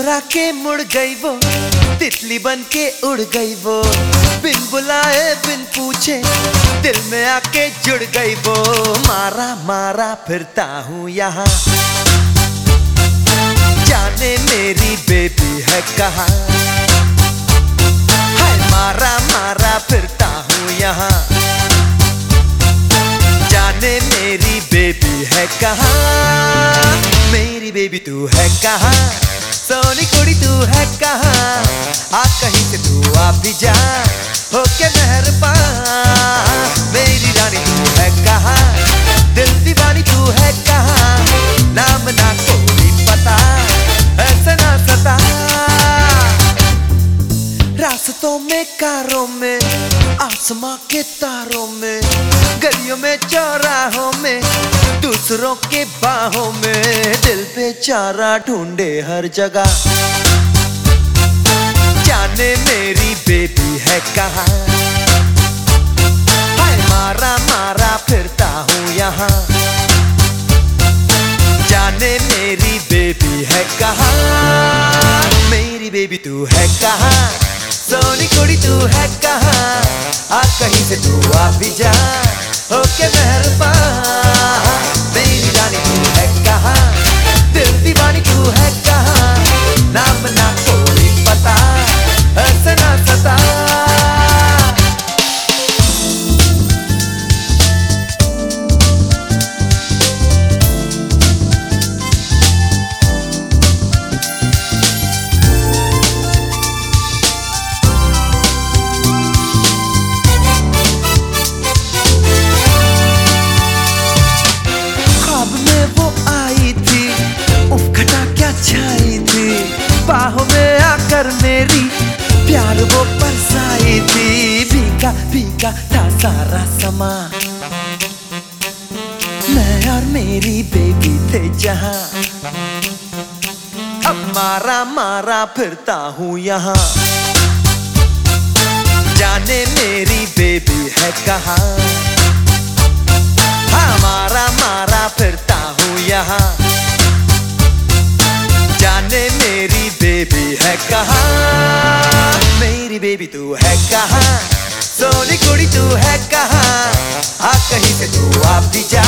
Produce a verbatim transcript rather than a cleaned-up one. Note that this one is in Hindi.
मुस्कुरा के मुड़ गई वो, तितली बन के उड़ गई वो, बिन बुलाए बिन पूछे दिल में आके जुड़ गई वो। मारा मारा फिरता हूँ यहाँ, जाने मेरी बेबी है कहाँ। हाय मारा मारा फिरता हूँ यहाँ, जाने मेरी बेबी है कहाँ। मेरी बेबी तू है कहाँ, सोनी कुड़ी तू है कहाँ। आ कहीं से तू आ भी जा, होके मेहरबान। मेरी रानी तू है कहाँ, दिल दीवानी तू है कहाँ। नाम ना कोई पता, ऐसा ना सता। रास्तों में कारों में, आसमां के तारों में, गलियों में चौराहों में, दूसरों के बाहों में, दिल पे चारा ढूंढे हर जगह। जाने मेरी बेबी है कहाँ। हाय मारा मारा फिरता हूँ यहाँ, जाने मेरी बेबी है कहाँ। मेरी बेबी तू है कहाँ, सोनी कुड़ी तू है कहाँ। आ कहीं से तू आ भी जा, होके मेहरबान। मेरी रानी तू है कहाँ, दिल दीवानी तू है कहाँ। नाम ना कोई पता, ऐसा ना सता। छाई थी बाहों में आकर मेरी, प्यार वो बरसाई थी। भीगा भीगा था सारा समा, मैं और मेरी बेबी थे जहां। अब मारा मारा फिरता हूँ यहाँ, जाने मेरी बेबी है कहाँ। हाँ मारा मारा फिरता हूँ यहाँ, जाने मेरी बेबी है कहाँ। मेरी बेबी तू है कहाँ, सोनी कुड़ी तू है कहाँ। आ कहीं से तू आ भी जा,